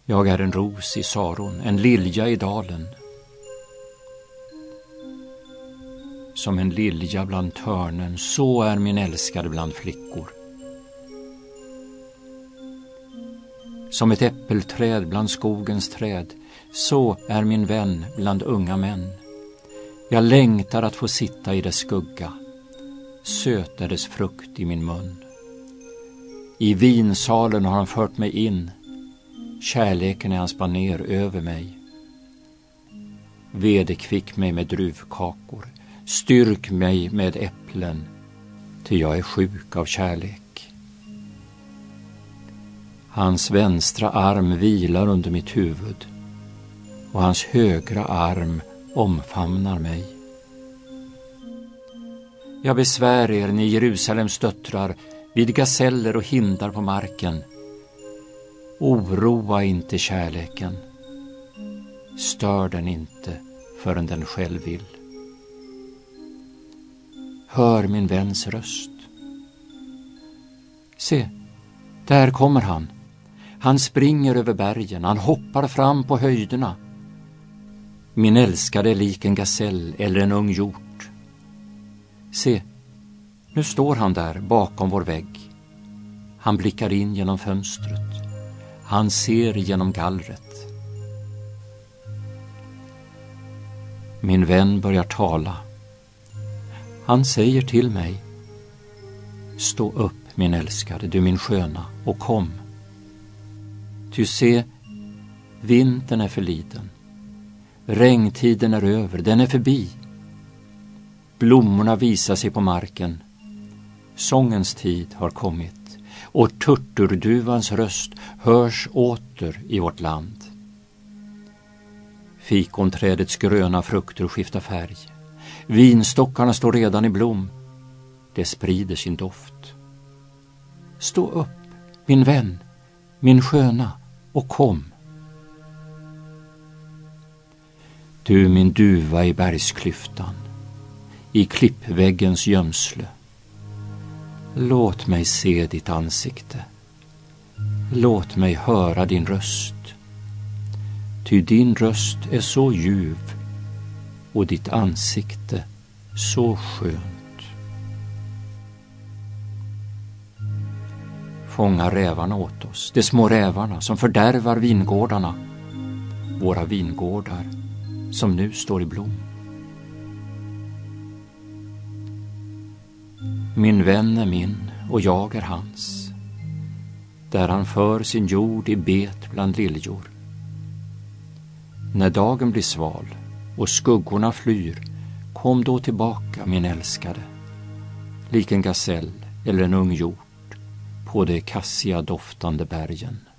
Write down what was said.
Jag är en ros i Saron, en lilja i dalen. Som en lilja bland törnen, så är min älskade bland flickor. Som ett äppelträd bland skogens träd, så är min vän bland unga män. Jag längtar att få sitta i dess skugga, söt är dess frukt i min mun. I vinsalen har han fört mig in, kärleken är hans baner över mig. Vederkvick mig med druvkakor, styrk mig med äpplen, ty jag är sjuk av kärlek. Hans vänstra arm vilar under mitt huvud, och hans högra arm omfamnar mig. Jag besvär er, ni Jerusalems döttrar, vid gaseller och hindar på marken. Oroa inte kärleken, stör den inte förrän den själv vill. Hör min väns röst. Se, där kommer han. Han springer över bergen, han hoppar fram på höjderna. Min älskade är lik en gasell eller en ung hjort. Se, nu står han där bakom vår vägg. Han blickar in genom fönstret. Han ser genom gallret. Min vän börjar tala. Han säger till mig: stå upp, min älskade, du min sköna, och kom. Ty se, vintern är förliden. Regntiden är över, den är förbi. Blommorna visar sig på marken. Sångens tid har kommit, och turturduvans röst hörs åter i vårt land. Fikonträdets gröna frukter skiftar färg. Vinstockarna står redan i blom. Det sprider sin doft. Stå upp, min vän, min sköna, och kom. Du min duva i bergsklyftan, i klippväggens gömsle. Låt mig se ditt ansikte. Låt mig höra din röst. Ty din röst är så ljuv och ditt ansikte så skönt. Fånga rävarna åt oss, de små rävarna som fördärvar vingårdarna, våra vingårdar som nu står i blom. Min vän är min och jag är hans, där han för sin jord i bet bland liljor. När dagen blir sval och skuggorna flyr, kom då tillbaka, min älskade, lik en gasell eller en ung hjort på de kassiga doftande bergen.